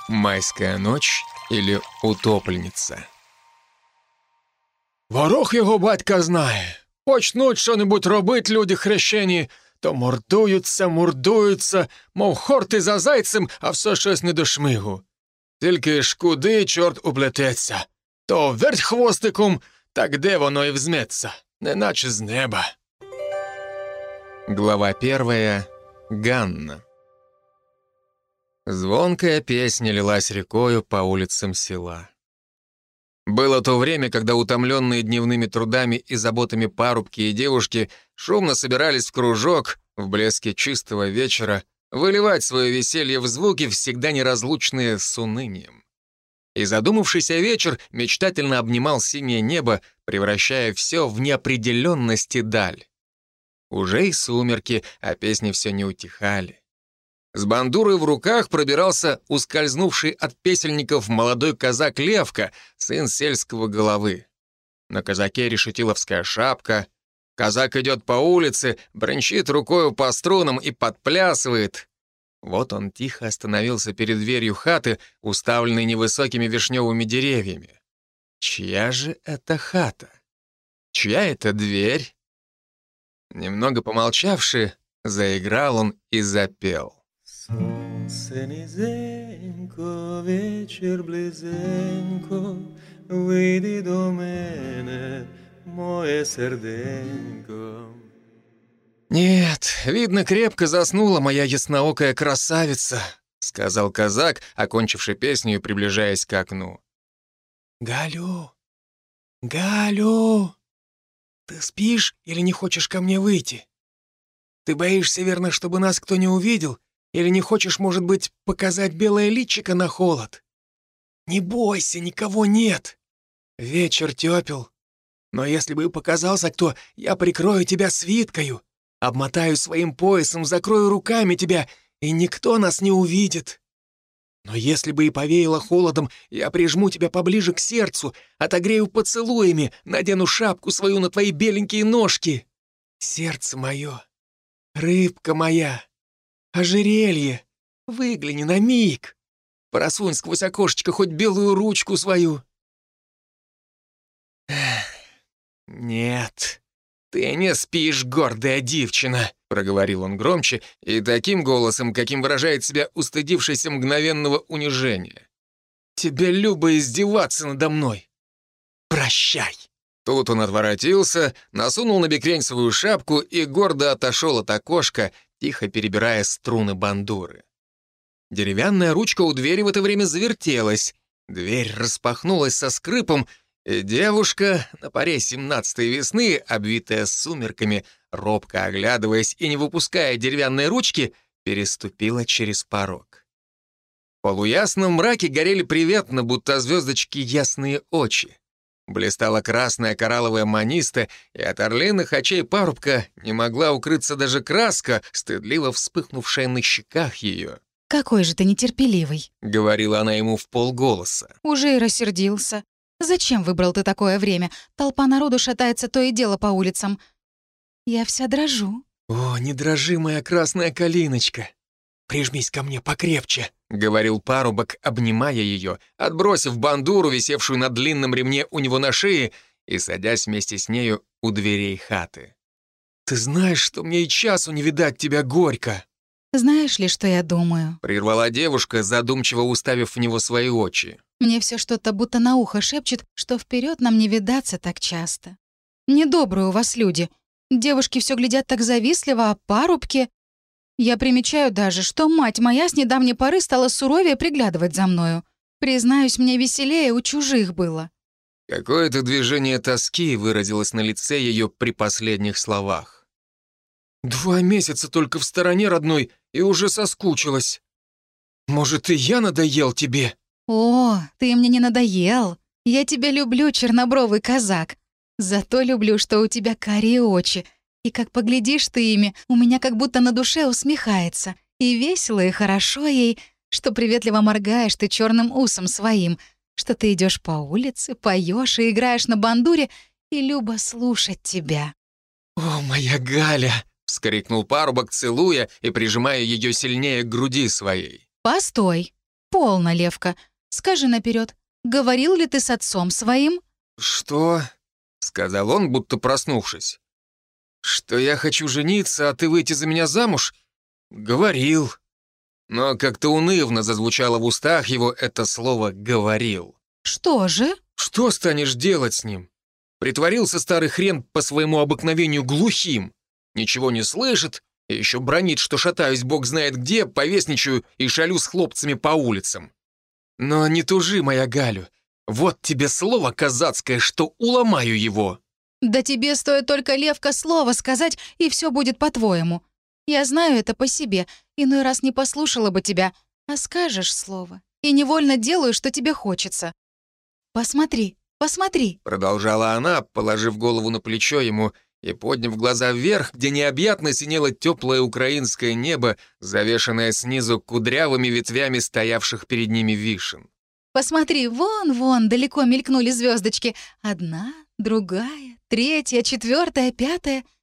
Майська ночь или утопленниця. Ворог його батька знає. Почнуть що-небудь робить люди хрещені, то мордуються, мов хорти за зайцем, а все щось не до шмигу. Тільки ж куди чорт уплететься. То верть хвостиком, так де воно і взметься, неначе з неба. Глава 1. Ганна. Звонкая песня лилась рекою по улицам села. Было то время, когда утомленные дневными трудами и заботами парубки и девушки шумно собирались в кружок в блеске чистого вечера выливать свое веселье в звуки, всегда неразлучные с унынием. И задумавшийся вечер мечтательно обнимал синее небо, превращая все в неопределенность и даль. Уже и сумерки, а песни все не утихали. С бандурой в руках пробирался ускользнувший от песельников молодой казак Левка, сын сельского головы. На казаке решетиловская шапка. Казак идет по улице, бренчит рукою по струнам и подплясывает. Вот он тихо остановился перед дверью хаты, уставленной невысокими вишневыми деревьями. Чья же это хата? Чья это дверь? Немного помолчавши, заиграл он и запел. Сонце низенько, вечір близенько, вийди до мене, моє серденько. «Нет, видно, крепко заснула моя ясноокая красавица», — сказал казак, окончивший песню и приближаясь к окну. Галю, Галю, ты спишь или не хочешь ко мне выйти? Ты боишься, верно, чтобы нас кто не увидел? Или не хочешь, может быть, показать белое личико на холод? Не бойся, никого нет. Вечер тепел. Но если бы и показался кто, я прикрою тебя свиткою, обмотаю своим поясом, закрою руками тебя, и никто нас не увидит. Но если бы и повеяло холодом, я прижму тебя поближе к сердцу, отогрею поцелуями, надену шапку свою на твои беленькие ножки. Сердце мое, рыбка моя, ожерелье, выгляни на миг, просунь сквозь окошечко хоть белую ручку свою. «Нет, ты не спишь, гордая девчина», — проговорил он громче и таким голосом, каким выражает себя устыдившийся мгновенного унижения. «Тебе любо издеваться надо мной. Прощай». Тут он отворотился, насунул на бекрень свою шапку и гордо отошел от окошка, тихо перебирая струны бандуры. Деревянная ручка у двери в это время завертелась, дверь распахнулась со скрипом, и девушка на поре 17-й весны, обвитая сумерками, робко оглядываясь и не выпуская деревянной ручки, переступила через порог. В полуясном мраке горели приветно, будто звездочки, ясные очи. Блистала красная коралловая маниста, и от орлиных очей парубка не могла укрыться даже краска, стыдливо вспыхнувшая на щеках ее. «Какой же ты нетерпеливый», — говорила она ему вполголоса. «Уже и рассердился. Зачем выбрал ты такое время? Толпа народу шатается то и дело по улицам. Я вся дрожу». «О, не дрожи, моя красная калиночка. Прижмись ко мне покрепче», — говорил парубок, обнимая ее, отбросив бандуру, висевшую на длинном ремне у него на шее, и садясь вместе с нею у дверей хаты. «Ты знаешь, что мне и часу не видать тебя горько». «Знаешь ли, что я думаю?» — прервала девушка, задумчиво уставив в него свои очи. «Мне все что-то будто на ухо шепчет, что вперед нам не видаться так часто. Недобрые у вас люди. Девушки все глядят так завистливо, а парубки... Я примечаю даже, что мать моя с недавней поры стала суровее приглядывать за мною. Признаюсь, мне веселее у чужих было». Какое-то движение тоски выразилось на лице ее при последних словах. 2 месяца только в стороне родной, и уже соскучилась. Может, и я надоел тебе?» «О, ты мне не надоел. Я тебя люблю, чернобровый казак. Зато люблю, что у тебя карие очи. И как поглядишь ты ими, у меня как будто на душе усмехается. И весело, и хорошо ей, что приветливо моргаешь ты черным усом своим, что ты идешь по улице, поешь и играешь на бандуре, и любо слушать тебя». «О, моя Галя!» — вскрикнул парубок, целуя и прижимая ее сильнее к груди своей. «Постой. Полно, Левка. Скажи наперед, говорил ли ты с отцом своим? «Что?» — сказал он, будто проснувшись. «Что я хочу жениться, а ты выйти за меня замуж?» «Говорил». Но как-то унывно зазвучало в устах его это слово «говорил». Что же? «Что станешь делать с ним?» Притворился старый хрен по своему обыкновению глухим. Ничего не слышит, и еще бронит, что шатаюсь бог знает где, повесничаю и шалю с хлопцами по улицам. Но не тужи, моя Галю. Вот тебе слово казацкое, что уломаю его. Да тебе стоит только, Левка, слово сказать, и все будет по-твоему. Я знаю это по себе, иной раз не послушала бы тебя, а скажешь слово, и невольно делаю, что тебе хочется. Посмотри, посмотри. Продолжала она, положив голову на плечо ему и подняв глаза вверх, где необъятно синело теплое украинское небо, завешенное снизу кудрявыми ветвями стоявших перед ними вишен. Посмотри, вон далеко мелькнули звездочки. Одна, другая, третья, четвертая, пятая.